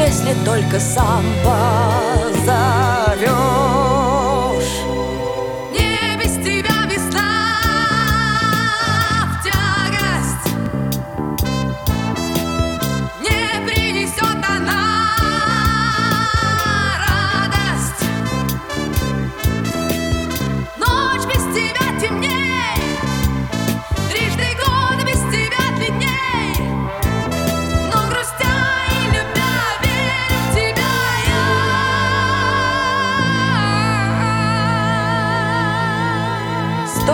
если только сам позовешь. Не без тебя весна в тягость не принесет она радость. Ночь без тебя темней, трижды год без тебя длинней. Но грустя и любя верю в тебя я. 100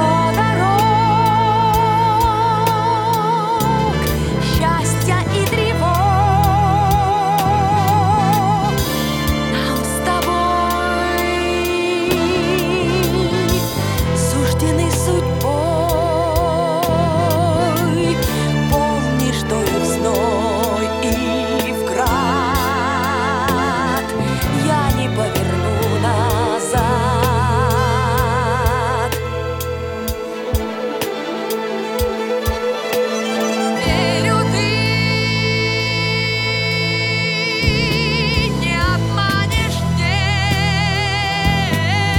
дорог счастья и тревог нам с тобой суждены судьбой. Помни, что и в зной, и в град я не поверну назад. Верю, ты не обманешь, нет,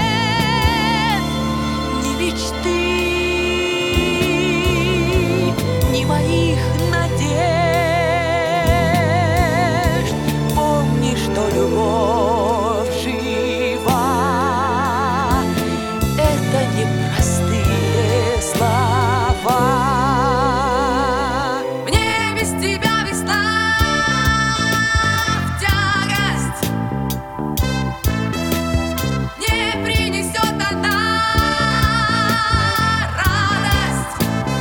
Ни мечты, ни моих надежд. Помни, что любовь жива. Это не простые слова. мне без тебя весна в тягость не принесет она радость.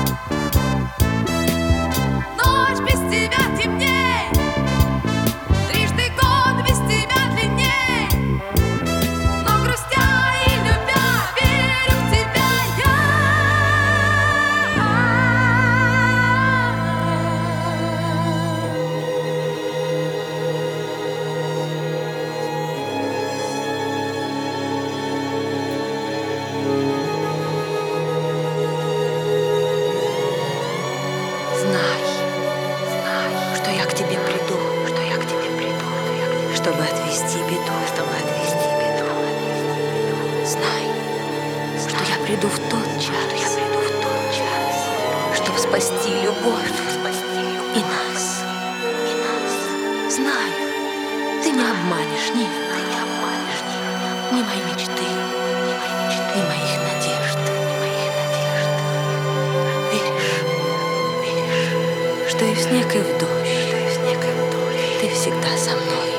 Ночь без тебя темней, трижды год без тебя длинней. Но грустя и любя верю в тебя Знай, что я к тебе приду, чтобы отвести беду, Знай, что я приду в тот час, чтобы спасти любовь и нас. Знаю, ты не обманешь, нет, ни моей мечты, ни моих надежд. Веришь, что и в снег, и в дождь ты всегда со мной.